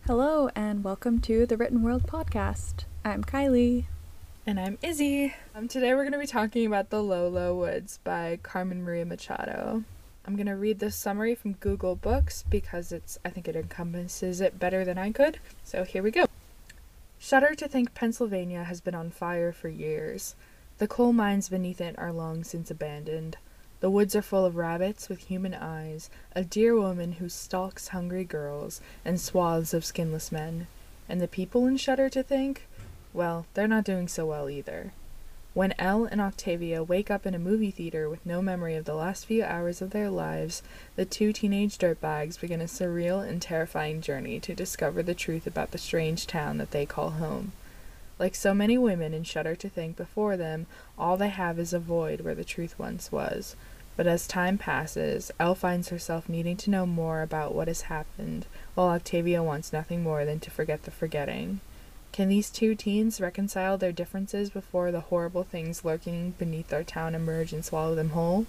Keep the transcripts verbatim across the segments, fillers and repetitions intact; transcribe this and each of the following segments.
Hello, and welcome to the Written World Podcast. I'm Kylie. And I'm Izzy. Um, today we're going to be talking about The Low, Low Woods by Carmen Maria Machado. I'm going to read this summary from Google Books because it's I think it encompasses it better than I could. So here we go. Shudder to think Pennsylvania has been on fire for years. The coal mines beneath it are long since abandoned. The woods are full of rabbits with human eyes, a dear woman who stalks hungry girls, and swaths of skinless men. And the people in Shudder to think? Well, they're not doing so well either. When Elle and Octavia wake up in a movie theater with no memory of the last few hours of their lives, the two teenage dirtbags begin a surreal and terrifying journey to discover the truth about the strange town that they call home. Like so many women in Shudder to think before them, all they have is a void where the truth once was. But as time passes, Elle finds herself needing to know more about what has happened, while Octavia wants nothing more than to forget the forgetting. Can these two teens reconcile their differences before the horrible things lurking beneath our town emerge and swallow them whole?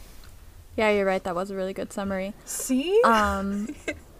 Yeah, you're right. That was a really good summary. See? Um,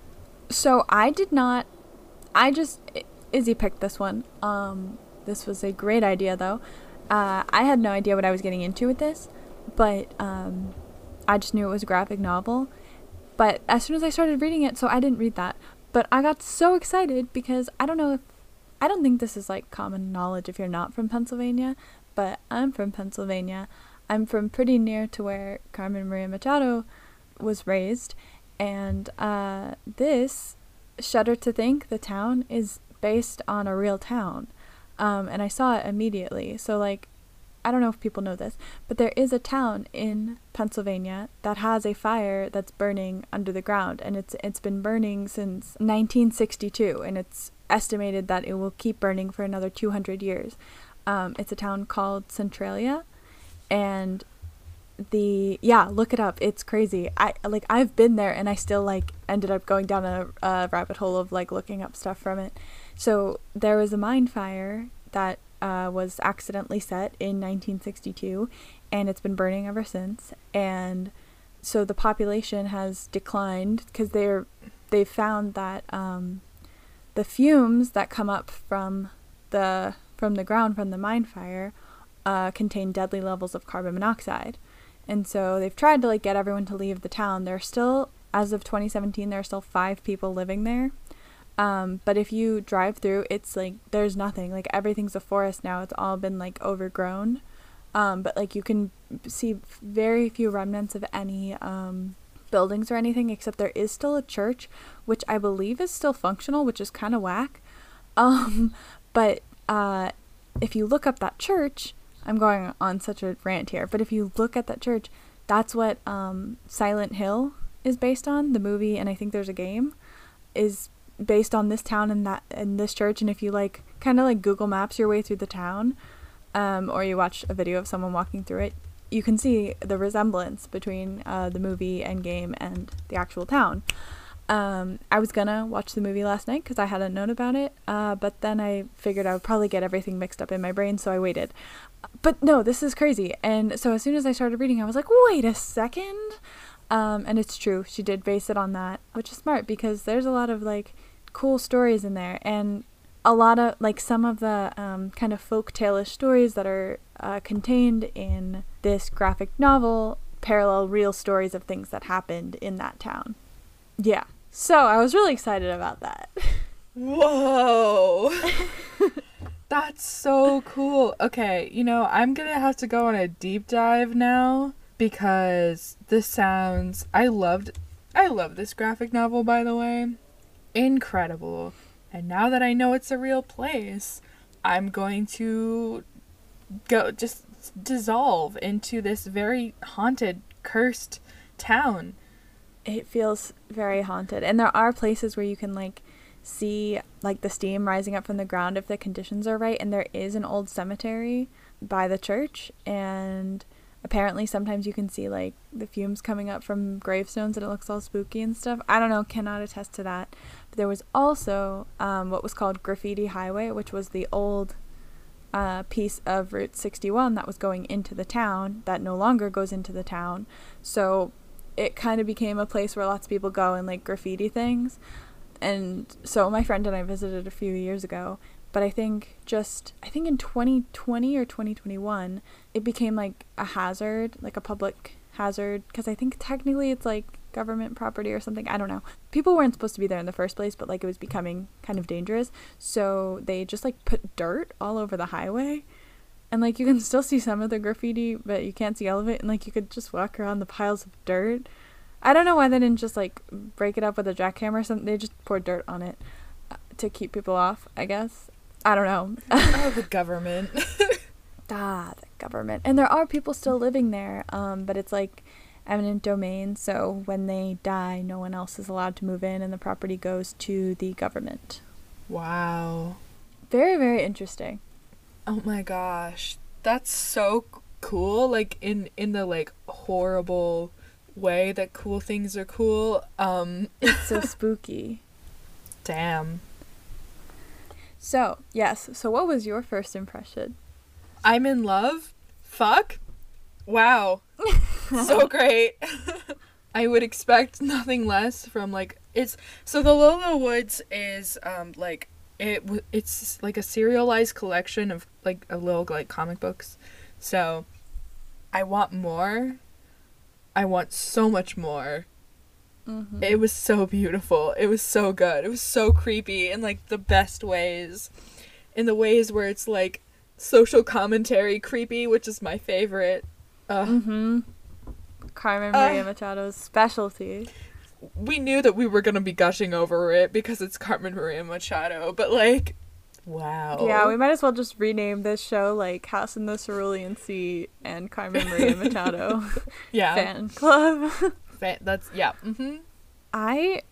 so I did not... I just... Izzy picked this one. Um, this was a great idea, though. Uh, I had no idea what I was getting into with this, but um, I just knew it was a graphic novel. But as soon as I started reading it, so I didn't read that, but I got so excited because I don't know if, I don't think this is like common knowledge if you're not from Pennsylvania, but I'm from Pennsylvania. I'm from pretty near to where Carmen Maria Machado was raised, and uh, this, Shudder to Think, the town, is based on a real town, um, and I saw it immediately. So, like, I don't know if people know this, but there is a town in Pennsylvania that has a fire that's burning under the ground, and it's it's been burning since nineteen sixty-two, and it's estimated that it will keep burning for another two hundred years. Um, it's a town called Centralia, and the yeah look it up, it's crazy. I like I've been there, and I still like ended up going down a, a rabbit hole of like looking up stuff from it. So there was a mine fire that uh, was accidentally set in nineteen sixty-two, and it's been burning ever since. And so the population has declined because they're they found that um, the fumes that come up from the from the ground from the mine fire uh, contain deadly levels of carbon monoxide. And so they've tried to like get everyone to leave the town. There are still, as of twenty seventeen, there are still five people living there. Um, but if you drive through, it's like there's nothing. Like everything's a forest now. It's all been like overgrown. Um, but like you can see very few remnants of any um, buildings or anything, except there is still a church, which I believe is still functional, which is kind of whack. Um, but uh, if you look up that church, I'm going on such a rant here, but if you look at that church, that's what um, Silent Hill is based on, the movie, and I think there's a game, is based on this town and that and this church. And if you like kind of like Google Maps your way through the town, um, or you watch a video of someone walking through it, you can see the resemblance between uh, the movie and game and the actual town. Um, I was gonna watch the movie last night because I hadn't known about it, uh, but then I figured I would probably get everything mixed up in my brain, so I waited. But no, this is crazy. And so as soon as I started reading, I was like, wait a second. Um, and it's true. She did base it on that, which is smart because there's a lot of like cool stories in there, and a lot of like some of the um, kind of folk tale-ish stories that are uh, contained in this graphic novel parallel real stories of things that happened in that town. Yeah. So I was really excited about that. Whoa. That's so cool. Okay, you know, I'm gonna have to go on a deep dive now because this sounds... I loved... I love this graphic novel, by the way. Incredible. And now that I know it's a real place, I'm going to go just dissolve into this very haunted, cursed town. It feels very haunted. And there are places where you can, like, see, like, the steam rising up from the ground if the conditions are right. And there is an old cemetery by the church. And apparently sometimes you can see, like, the fumes coming up from gravestones and it looks all spooky and stuff. I don't know, cannot attest to that. But there was also um, what was called Graffiti Highway, which was the old uh, piece of Route sixty-one that was going into the town that no longer goes into the town. So it kind of became a place where lots of people go and like graffiti things. and so my friend and I visited a few years ago, but I think just, I think in twenty twenty or twenty twenty-one, it became like a hazard, like a public hazard, because I think technically it's like government property or something. I don't know. People weren't supposed to be there in the first place, but like it was becoming kind of dangerous. So they just like put dirt all over the highway. And like you can still see some of the graffiti, but you can't see all of it. And like you could just walk around the piles of dirt. I don't know why they didn't just like break it up with a jackhammer or something. They just poured dirt on it uh, to keep people off, I guess. I don't know. Oh, the government. Ah, the government. And there are people still living there, um, but it's like eminent domain, so when they die, no one else is allowed to move in, and the property goes to the government. Wow. Very, very interesting. Oh my gosh. That's so c- cool. Like, in, in the, like, horrible way that cool things are cool. Um, It's so spooky. Damn. So, yes. So what was your first impression? I'm in love? Fuck? Wow. So great. I would expect nothing less from, like, it's, so the Low Low Woods is, um, like, it w- it's, like, a serialized collection of, like, a little, like, comic books. So, I want more. I want so much more. Mm-hmm. It was so beautiful. It was so good. It was so creepy in, like, the best ways. In the ways where it's, like, social commentary creepy, which is my favorite. Uh, Mm-hmm. Carmen Uh, Maria Machado's specialty. we knew that we were going to be gushing over it because it's Carmen Maria Machado, but, like, wow. Yeah, we might as well just rename this show, like, House in the Cerulean Sea and Carmen Maria Machado Yeah. fan club. Fan- that's, yeah. Mm-hmm. I,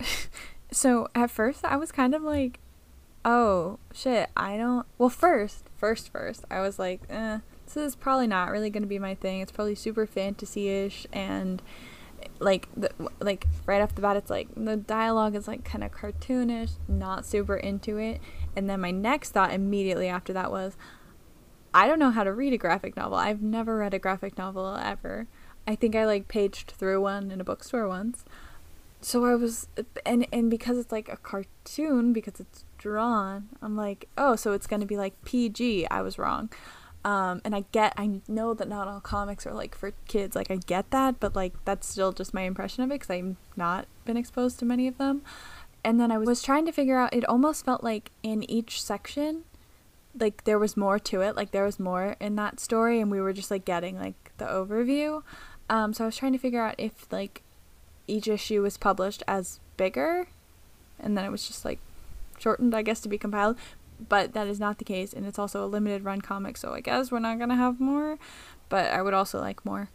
so at first I was kind of like, oh, shit, I don't, well, first, first, first, I was like, eh, this is probably not really going to be my thing. It's probably super fantasy-ish, and, like, the, like, right off the bat, it's like, the dialogue is, like, kind of cartoonish, not super into it, and then my next thought immediately after that was, I don't know how to read a graphic novel. I've never read a graphic novel ever. I think I, like, paged through one in a bookstore once. So I was, and and because it's like a cartoon, because it's drawn, I'm like, oh, so it's going to be like P G. I was wrong. Um, and I get, I know that not all comics are like for kids. Like, I get that, but like, that's still just my impression of it because I've not been exposed to many of them. And then I was trying to figure out, it almost felt like in each section, like there was more to it. Like there was more in that story, and we were just like getting like the overview. Um, so I was trying to figure out if like each issue was published as bigger, and then it was just like shortened, I guess, to be compiled, but that is not the case, and it's also a limited run comic, so I guess we're not gonna have more, but I would also like more.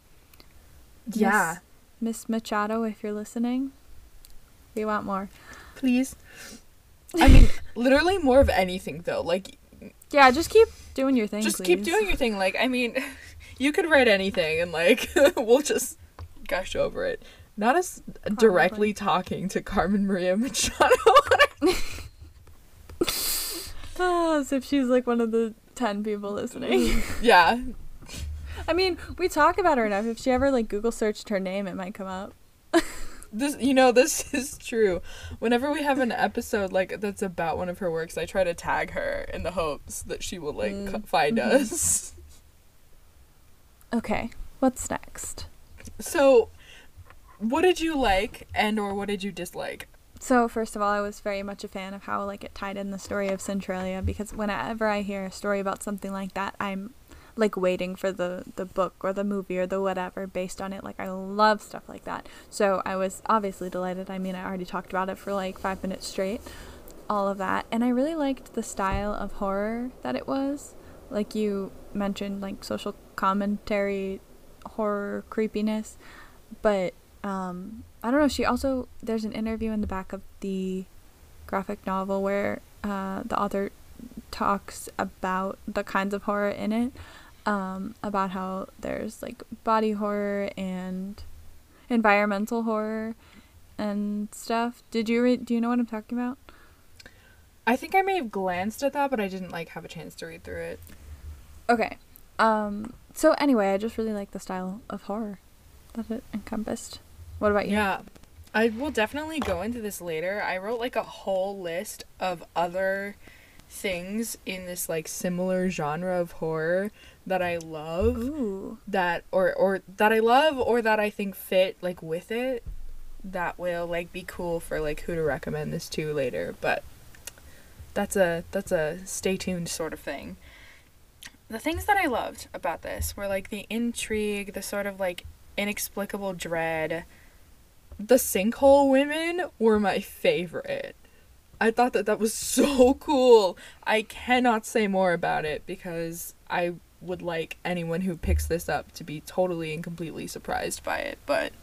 Yeah. Miss Machado, if you're listening, we want more. Please. I mean, literally more of anything, though. Like, Yeah, just keep doing your thing, just please. keep doing your thing. Like, I mean, you could write anything, and, like, we'll just gush over it. Not as directly talking to Carmen Maria Machado. Oh, as if she's like one of the ten people listening. Yeah. I mean, we talk about her enough. If she ever like Google searched her name, it might come up. This, you know, this is true. Whenever we have an episode, like, that's about one of her works, I try to tag her in the hopes that she will, like, Mm. c- find Mhm. us. Okay, what's next? So, what did you like and or what did you dislike? So, first of all, I was very much a fan of how, like, it tied in the story of Centralia, because whenever I hear a story about something like that, I'm, like, waiting for the, the book or the movie or the whatever based on it. Like, I love stuff like that. So, I was obviously delighted. I mean, I already talked about it for, like, five minutes straight. All of that. And I really liked the style of horror that it was. Like you mentioned, like, social commentary, horror, creepiness. But, um... I don't know, she also, there's an interview in the back of the graphic novel where uh, the author talks about the kinds of horror in it, um, about how there's, like, body horror and environmental horror and stuff. Did you read, do you know what I'm talking about? I think I may have glanced at that, but I didn't, like, have a chance to read through it. Okay. Um, so anyway, I just really like the style of horror that it encompassed. What about you? Yeah. I will definitely go into this later. I wrote like a whole list of other things in this like similar genre of horror that I love. Ooh. That or or that I love or that I think fit like with it, that will like be cool for like who to recommend this to later, but that's a that's a stay tuned sort of thing. The things that I loved about this were like the intrigue, the sort of like inexplicable dread. The sinkhole women were my favorite. I thought that that was so cool. I cannot say more about it because I would like anyone who picks this up to be totally and completely surprised by it, but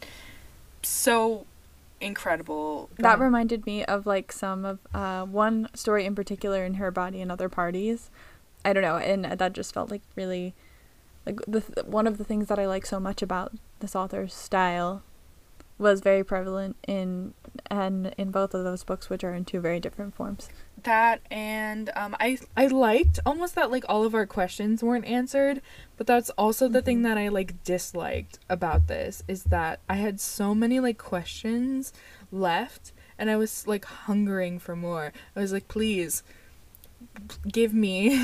so incredible. That reminded me of like some of uh, one story in particular in Her Body and Other Parties. I don't know, and that just felt like really like the th- one of the things that I like so much about this author's style was very prevalent in and in both of those books, which are in two very different forms. That and um, I I liked almost that like all of our questions weren't answered, but that's also the mm-hmm. thing that I like disliked about this is that I had so many like questions left, and I was like hungering for more. I was like, please give me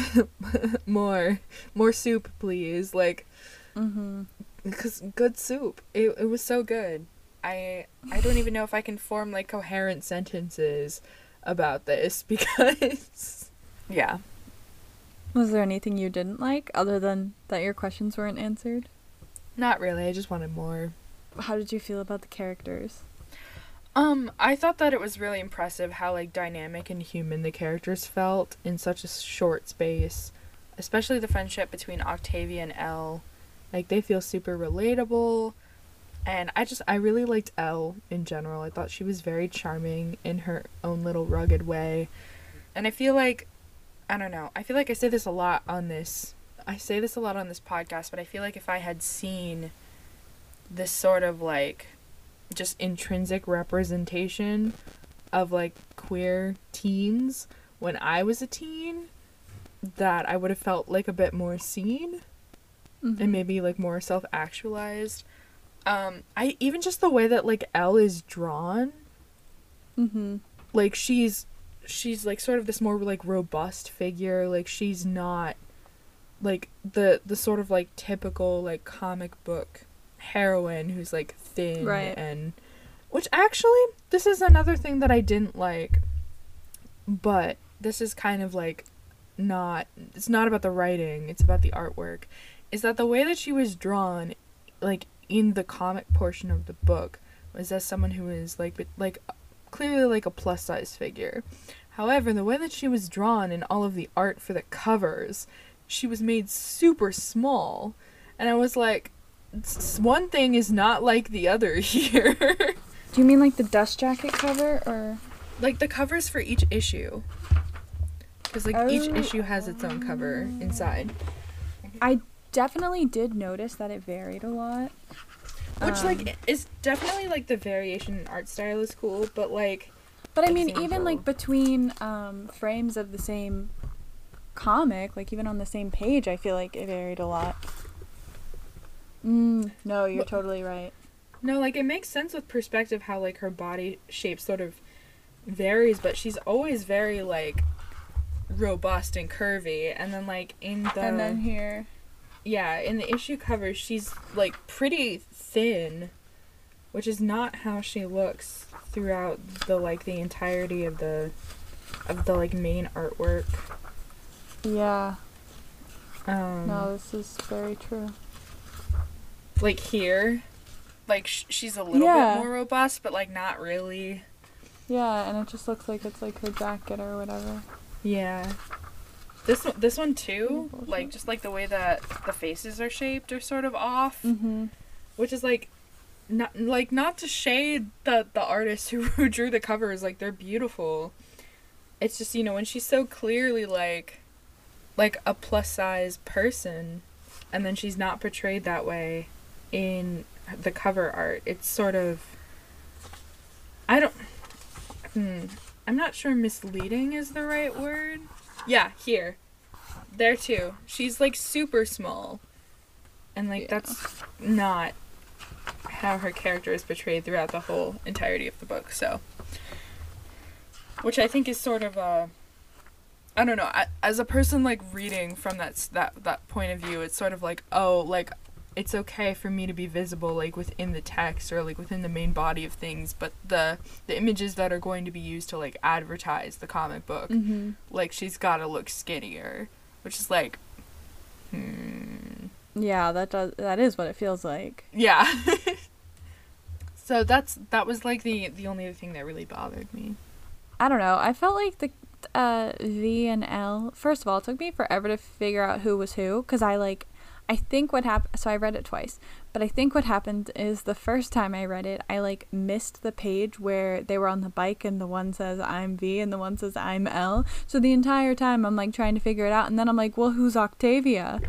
more more soup, please, like mm-hmm. because good soup. It it was so good. I I don't even know if I can form like coherent sentences about this because yeah. Was there anything you didn't like other than that your questions weren't answered? Not really. I just wanted more. How did you feel about the characters? Um, I thought that it was really impressive how like dynamic and human the characters felt in such a short space, especially the friendship between Octavia and Elle. Like they feel super relatable. And I just, I really liked Elle in general. I thought she was very charming in her own little rugged way. And I feel like, I don't know, I feel like I say this a lot on this, I say this a lot on this podcast, but I feel like if I had seen this sort of like, just intrinsic representation of like queer teens when I was a teen, that I would have felt like a bit more seen mm-hmm. and maybe like more self-actualized. Um, I even just the way that like Elle is drawn, mm-hmm. like she's she's like sort of this more like robust figure. Like she's not like the the sort of like typical like comic book heroine who's like thin right. and which actually this is another thing that I didn't like, but this is kind of like not it's not about the writing, it's about the artwork, is that the way that she was drawn like in the comic portion of the book was as someone who is like like clearly like a plus size figure. However, the way that she was drawn in all of the art for the covers, she was made super small, and I was like, one thing is not like the other here. Do you mean like the Dust Jacket cover, or like the covers for each issue? Because like oh. each issue has its own cover inside. I definitely did notice that it varied a lot. Which, um, like, is definitely, like, the variation in art style is cool, but, like... But, I mean, even, like, between um, frames of the same comic, like, even on the same page, I feel like it varied a lot. Mm, no, you're but, totally right. No, like, it makes sense with perspective how, like, her body shape sort of varies, but she's always very, like, robust and curvy, and then, like, in the... And then here... Yeah, in the issue covers, she's, like, pretty thin, which is not how she looks throughout the, like, the entirety of the, of the, like, main artwork. Yeah. Um, no, this is very true. Like, here, like, sh- she's a little yeah. bit more robust, but, like, not really. Yeah, and it just looks like it's, like, her jacket or whatever. Yeah. This one, this one too, like, just, like, the way that the faces are shaped are sort of off. Mm-hmm. Which is, like, not, like, not to shade the, the artist who, who drew the covers. Like, they're beautiful. It's just, you know, when she's so clearly, like, like, a plus-size person, and then she's not portrayed that way in the cover art, it's sort of... I don't... Hmm. I'm not sure misleading is the right word. Yeah, here. There too. She's like super small. And like yeah. that's not how her character is portrayed throughout the whole entirety of the book. So, which I think is sort of a, I don't know, I, as a person like reading from that that that point of view, it's sort of like, oh, like it's okay for me to be visible like within the text or like within the main body of things, but the the images that are going to be used to like advertise the comic book, Mm-hmm. like she's got to look skinnier, which is like, hmm. Yeah, that does. That is what it feels like. Yeah. So that's that was like the the only thing that really bothered me. I don't know. I felt like the uh, V and L. First of all, it took me forever to figure out who was who because I like. I think what happened. So I read it twice, but I think what happened is the first time I read it, I like missed the page where they were on the bike and the one says I'm V and the one says I'm L. So the entire time I'm like trying to figure it out, and then I'm like, well, who's Octavia?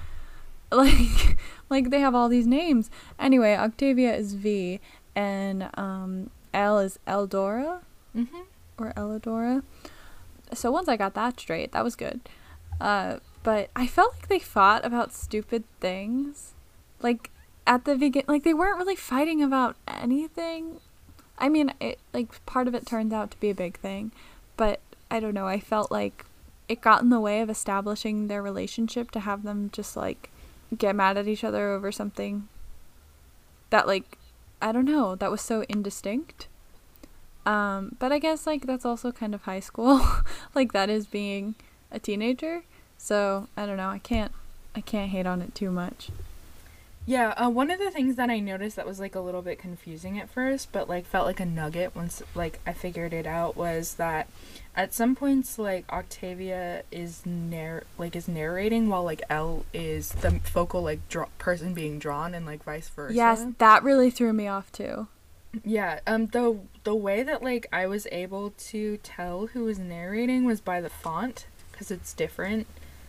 Like, like they have all these names. Anyway, Octavia is V, and um, L is Eldora, Mm-hmm. or Elidora. So once I got that straight, that was good. Uh, but I felt like they fought about stupid things. Like, at the begin, like they weren't really fighting about anything. I mean, it like part of it turned out to be a big thing, but I don't know. I felt like it got in the way of establishing their relationship to have them just like get mad at each other over something that like I don't know, that was so indistinct. Um, but I guess like that's also kind of high school. Like that is being a teenager. So I don't know, I can't I can't hate on it too much. Yeah, uh, one of the things that I noticed that was like a little bit confusing at first, but like felt like a nugget once like I figured it out, was that at some points like Octavia is narr like is narrating while like Elle is the focal like draw- person being drawn, and like vice versa. Yes, that really threw me off too. Yeah, um the the way that like I was able to tell who was narrating was by the font, because it's different.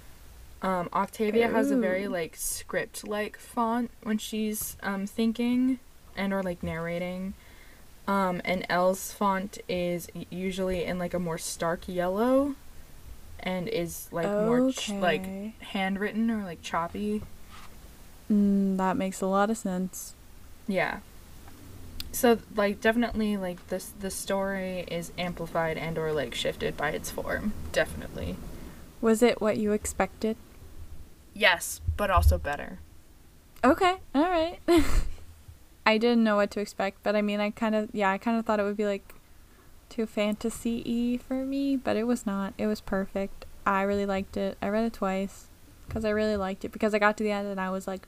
Um, Octavia Ooh. has a very, like, script-like font when she's, um, thinking and or, like, narrating. Um, and Elle's font is usually in, like, a more stark yellow and is, like, okay. more, ch- like, handwritten or, like, choppy. Mm, that makes a lot of sense. Yeah. So, like, definitely, like, this the story is amplified and or, like, shifted by its form. Definitely. Was it what you expected? Yes, but also better. Okay, all right. I didn't know what to expect, but I mean, I kind of, yeah, I kind of thought it would be like too fantasy-y for me, but it was not. It was perfect. I really liked it. I read it twice because I really liked it, because I got to the end and I was like,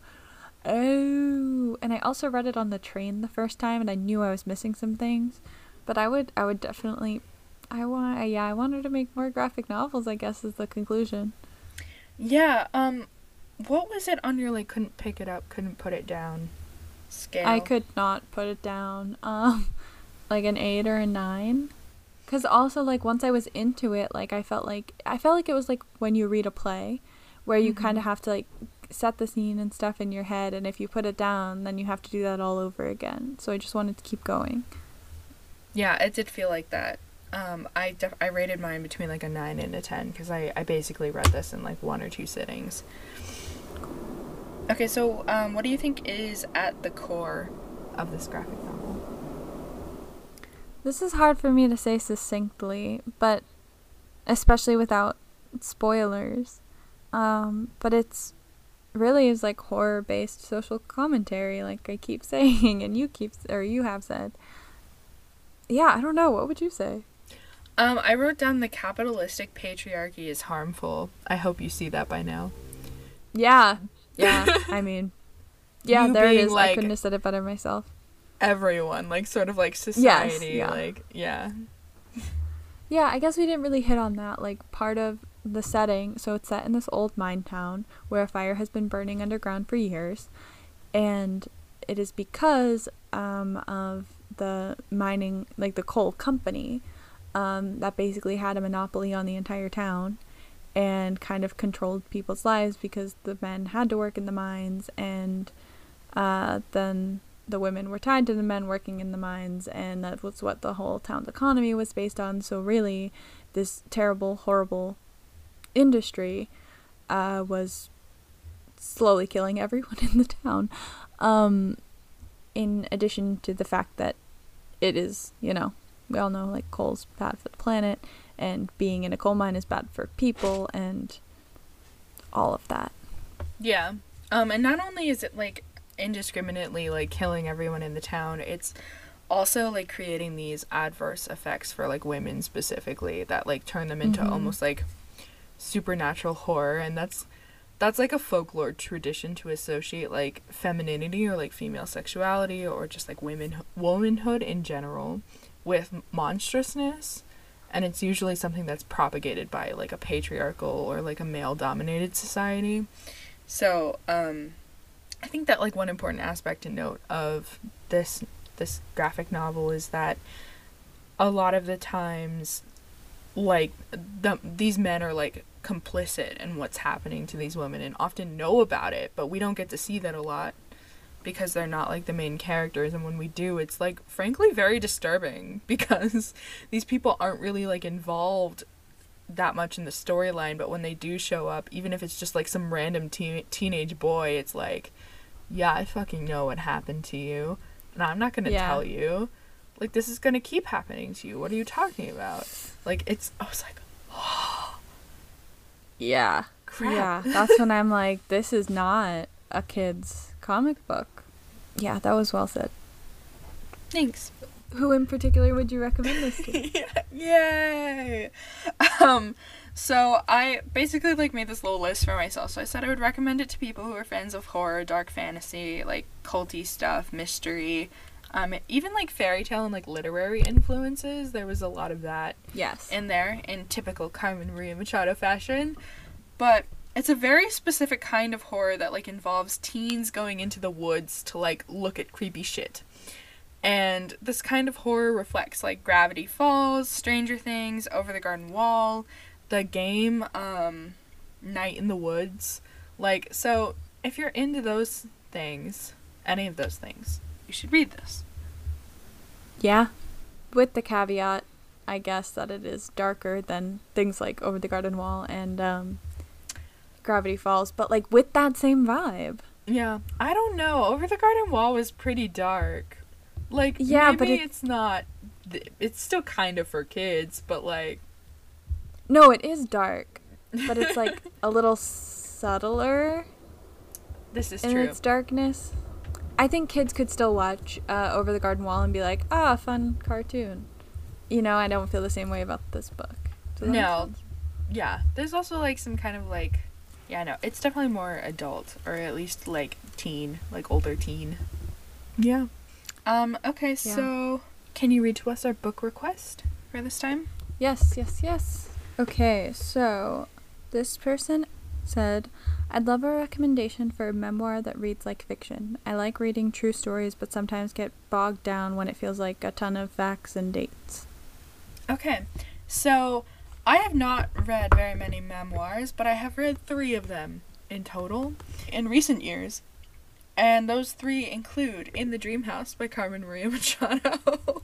oh. And I also read it on the train the first time, and I knew I was missing some things, but I would, I would definitely, I want, yeah, I wanted to make more graphic novels, I guess is the conclusion. Yeah, um, what was it on your, like, couldn't pick it up, couldn't put it down scale? I could not put it down, um, like an eight or a nine. Because also, like, once I was into it, like, I felt like, I felt like it was, like, when you read a play, where you mm-hmm. kind of have to, like, set the scene and stuff in your head, and if you put it down, then you have to do that all over again. So I just wanted to keep going. Yeah, it did feel like that. Um, I def- I rated mine between like a nine and a ten, because I, I basically read this in like one or two sittings. Okay, so um, what do you think is at the core of this graphic novel? This is hard for me to say succinctly, but especially without spoilers. Um, but it's really is like horror-based social commentary, like I keep saying, and you keep or you have said. Yeah, I don't know. What would you say? Um, I wrote down the capitalistic patriarchy is harmful. I hope you see that by now. Yeah. Yeah. I mean, yeah, you there it is. Like, I couldn't have said it better myself. Everyone, like, sort of like society. Yes, yeah. Like, yeah. Yeah, I guess we didn't really hit on that. Like, part of the setting, so it's set in this old mine town where a fire has been burning underground for years. And it is because um, of the mining, like the coal company, um, that basically had a monopoly on the entire town and kind of controlled people's lives, because the men had to work in the mines, and uh, then the women were tied to the men working in the mines, and that was what the whole town's economy was based on. So really, this terrible, horrible industry uh, was slowly killing everyone in the town. Um, in addition to the fact that it is, you know, we all know like coal's bad for the planet and being in a coal mine is bad for people and all of that. Yeah. Um, and not only is it like indiscriminately like killing everyone in the town, it's also like creating these adverse effects for like women specifically that like turn them into Mm-hmm. almost like supernatural horror. And that's that's like a folklore tradition to associate like femininity or like female sexuality or just like women womanhood in general with monstrousness. And it's usually something that's propagated by like a patriarchal or like a male dominated society. So um I think that like one important aspect to note of this this graphic novel is that a lot of the times like the, these men are like complicit in what's happening to these women and often know about it, but we don't get to see that a lot because they're not like the main characters, and when we do, it's like frankly very disturbing because these people aren't really like involved that much in the storyline, but when they do show up, even if it's just like some random teen- teenage boy, it's like, yeah, I fucking know what happened to you and I'm not gonna Yeah. tell you. Like, this is gonna keep happening to you. What are you talking about? Like, it's I was like, Yeah. crap. Yeah, that's when I'm like, this is not a kid's comic book. Yeah, that was well said. Thanks. Who in particular would you recommend this to? Yay! Um, so I basically like made this little list for myself. So I said I would recommend it to people who are fans of horror, dark fantasy, like culty stuff, mystery, um, even like fairy tale and like literary influences. There was a lot of that Yes. in there in typical Carmen Maria Machado fashion. But it's a very specific kind of horror that like involves teens going into the woods to like look at creepy shit. And this kind of horror reflects like Gravity Falls, Stranger Things, Over the Garden Wall, the game um Night in the Woods. Like, so if you're into those things, any of those things, you should read this. Yeah. With the caveat, I guess, that it is darker than things like Over the Garden Wall and um, Gravity Falls, but like with that same vibe. Yeah, I don't know. Over the Garden Wall was pretty dark. Like, Yeah, maybe but it- it's not. It's still kind of for kids, but like. No, it is dark, but it's like a little subtler This is in true. its darkness. I think kids could still watch uh, Over the Garden Wall and be like, ah, fun cartoon. You know, I don't feel the same way about this book. Does that make No. sense? Yeah, there's also like some kind of like. Yeah, no, it's definitely more adult, or at least like teen, like older teen. Yeah. Um, okay, so can you read to us our book request for this time? Yes, yes, yes. Okay, so this person said, I'd love a recommendation for a memoir that reads like fiction. I like reading true stories, but sometimes get bogged down when it feels like a ton of facts and dates. Okay, so I have not read very many memoirs, but I have read three of them in total in recent years. And those three include In the Dream House by Carmen Maria Machado,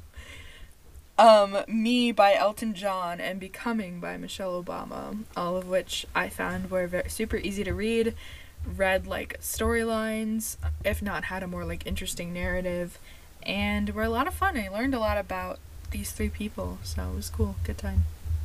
um, Me by Elton John, and Becoming by Michelle Obama, all of which I found were very, super easy to read, read like storylines, if not had a more like interesting narrative, and were a lot of fun. I learned a lot about these three people, so it was cool. Good time.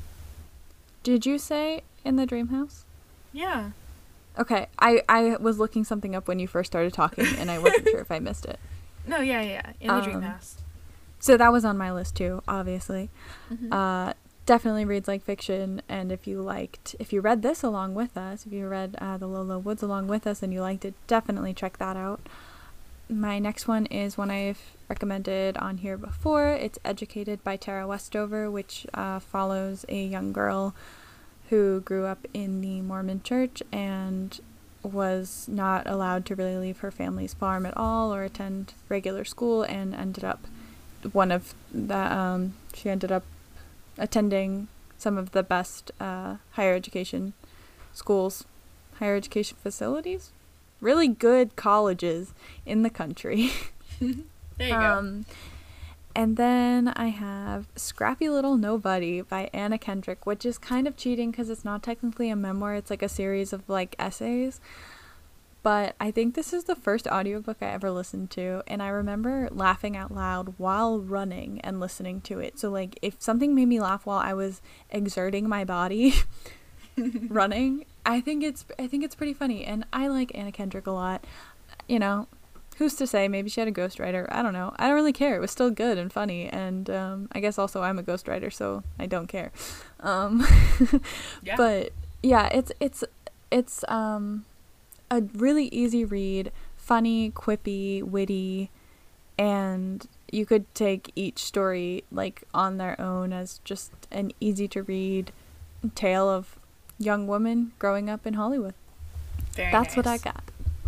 Did you say In the Dream House? Yeah. Okay, I, I was looking something up when you first started talking, and I wasn't sure if I missed it. No, yeah, yeah, In the Dream Um, House. So that was on my list too, obviously. Mhm. Uh, definitely reads like fiction, and if you liked, if you read this along with us, if you read uh, The Low Low Woods along with us and you liked it, definitely check that out. My next one is one I've recommended on here before. It's Educated by Tara Westover, which uh, follows a young girl who grew up in the Mormon church and was not allowed to really leave her family's farm at all or attend regular school, and ended up one of the um she ended up attending some of the best uh higher education schools, higher education facilities, really good colleges in the country. There you um and then I have Scrappy Little Nobody by Anna Kendrick, which is kind of cheating because it's not technically a memoir. It's like a series of like essays. but I think this is the first audiobook I ever listened to, and I remember laughing out loud while running and listening to it. So like if something made me laugh while I was exerting my body running, I think it's I think it's pretty funny. And I like Anna Kendrick a lot. You know, who's to say? Maybe she had a ghostwriter. I don't know. I don't really care. It was still good and funny, and um, I guess also I'm a ghostwriter, so I don't care. Um, yeah. But yeah, it's it's it's um a really easy read, funny, quippy, witty, and you could take each story like on their own as just an easy to read tale of young women growing up in Hollywood. Very That's nice. what I got.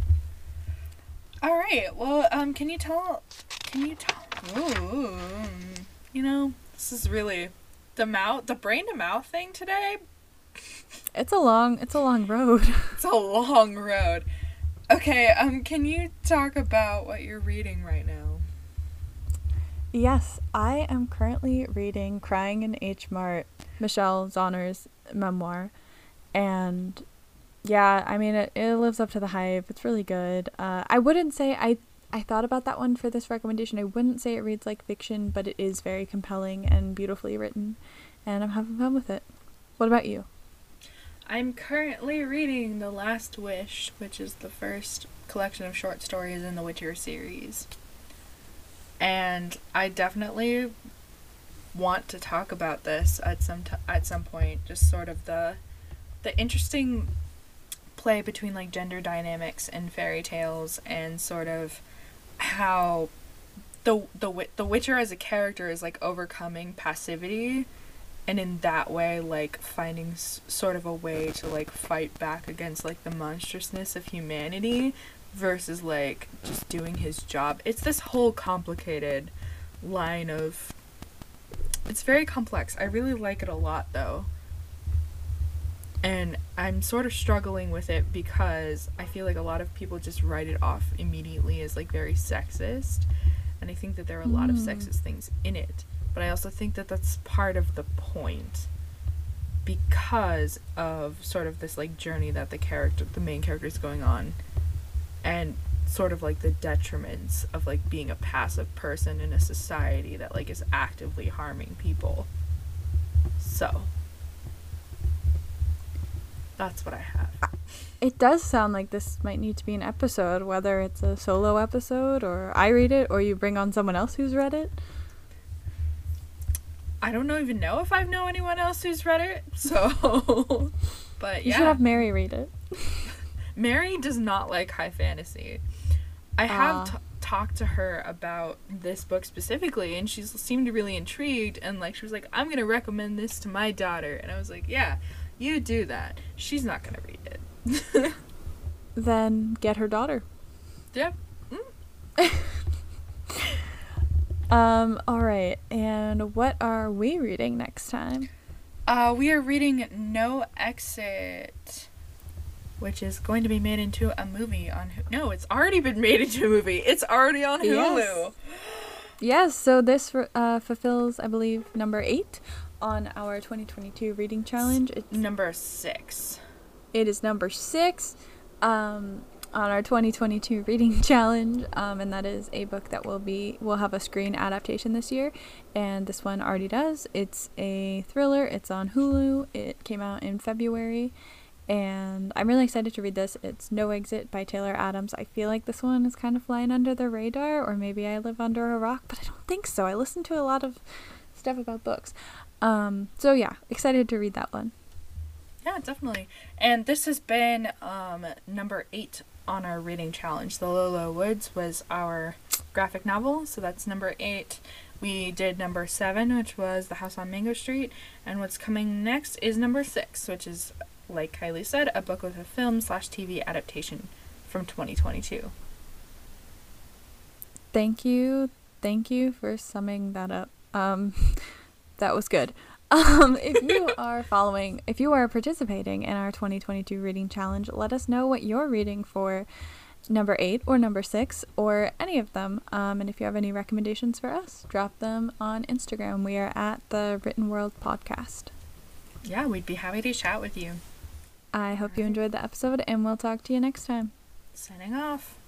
All right. Well, um, can you tell? Can you tell? Ooh, you know, this is really the mouth, the brain to mouth thing today. It's a long, it's a long road. It's a long road. Okay. Um, can you talk about what you're reading right now? Yes, I am currently reading Crying in H Mart, Michelle Zauner's memoir, and yeah, I mean, it, it lives up to the hype. It's really good. Uh, I wouldn't say I I thought about that one for this recommendation. I wouldn't say it reads like fiction, but it is very compelling and beautifully written, and I'm having fun with it. What about you? I'm currently reading The Last Wish, which is the first collection of short stories in the Witcher series. And I definitely want to talk about this at some t- at some point, just sort of the the interesting play between like gender dynamics and fairy tales, and sort of how the the the Witcher as a character is like overcoming passivity, and in that way like finding s- sort of a way to like fight back against like the monstrousness of humanity versus like just doing his job. It's this whole complicated line of, it's very complex. I really like it a lot though. And I'm sort of struggling with it because I feel like a lot of people just write it off immediately as like very sexist. And I think that there are a lot of Mm. sexist things in it. But I also think that that's part of the point, because of sort of this like journey that the character, the main character is going on, and sort of like the detriments of like being a passive person in a society that like is actively harming people. So that's what I have. It does sound like this might need to be an episode, whether it's a solo episode or I read it or you bring on someone else who's read it. I don't know even know if I know anyone else who's read it, so but You yeah. should have Mary read it. Mary does not like high fantasy. I have Ah. t- talked to her about this book specifically, and she seemed really intrigued, and like she was like, I'm gonna recommend this to my daughter, and I was like, yeah, you do that. She's not gonna read it. Then get her daughter. Yeah. Um, alright, and what are we reading next time? Uh, we are reading No Exit, which is going to be made into a movie on Hulu. No, it's already been made into a movie. It's already on Hulu. Yes. Yes, so this uh, fulfills, I believe, number eight on our twenty twenty-two reading challenge. It's, Number six. it is number six um, on our twenty twenty-two reading challenge, um, and that is a book that will be will have a screen adaptation this year, and this one already does. It's a thriller. It's on Hulu. It came out in February, and I'm really excited to read this. It's No Exit by Taylor Adams. I feel like this one is kind of flying under the radar, or maybe I live under a rock, but I don't think so. I listen to a lot of stuff about books. Um, so yeah, excited to read that one. Yeah, definitely. And this has been um, number eight on our reading challenge. The Lolo Woods was our graphic novel, so that's number eight. We did number seven, which was The House on Mango Street, and what's coming next is number six, which is, like Kylie said, a book with a film slash T V adaptation from twenty twenty-two. Thank you. Thank you for summing that up. Um, that was good. Um, if you are following, if you are participating in our twenty twenty-two reading challenge, let us know what you're reading for number eight or number six or any of them. Um, and if you have any recommendations for us, drop them on Instagram. We are at the Written World Podcast. Yeah, we'd be happy to chat with you. I hope you enjoyed the episode, and we'll talk to you next time. Signing off.